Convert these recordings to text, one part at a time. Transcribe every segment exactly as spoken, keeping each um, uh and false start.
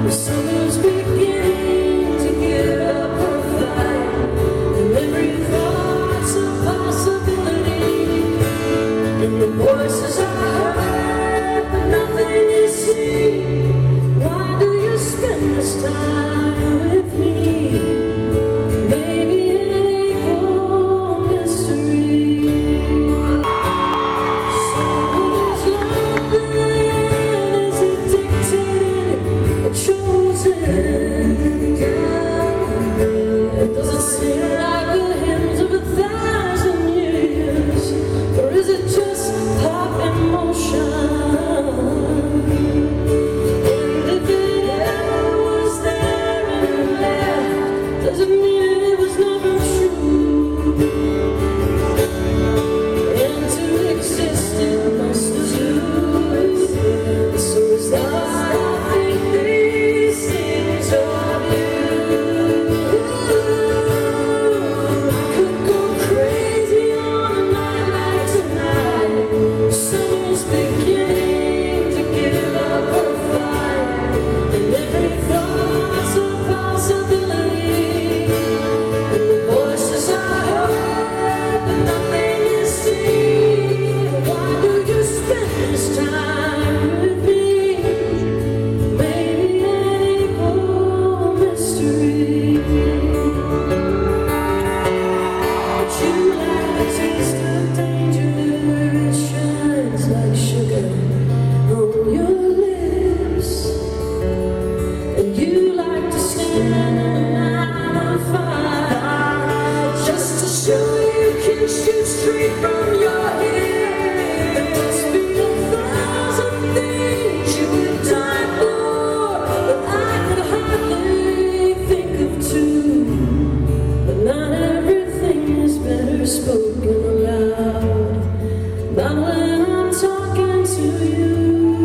Summer's beginning to get up her fight, and every thought's a possibility. And the voices I heard, but nothing you see. Why do you spend this time with me? Maybe an April mystery. Someone's lonely, and is it dictated or chosen? Does it seem like the hymns of a thousand years, or is it just pop emotion? And if it ever was there and left, does it mean it was never true? And to exist it must lose. So is that I think these things of you. I could go crazy on a night like tonight. Summer's beginning to give up her fight, and every thought's a possibility. And the voices I heard, but nothing you see. Why do you spend this time with me? Maybe an April mystery. But you like the taste of danger, it shines like sugar on your lips. And you like to stand in a line of fire, just to show you can shoot straight from your head. There must be a thousand things you would die for, but I could hardly think of two. But not everything is better spoken aloud, not when I'm talking to you.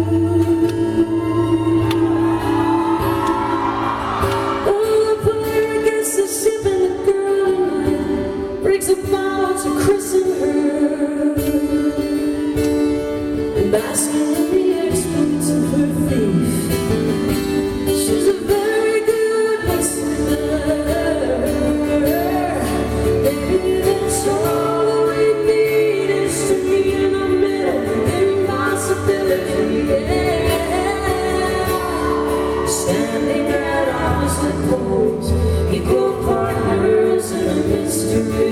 Oh, the player gets to sipping the girl, breaks a bottle to christen her, and basking in the exploits of her thief. She's a very good listener. Maybe that's all we need, is to be in the middle, impossibility. Yeah. Standing at opposite poles, equal partners in a mystery.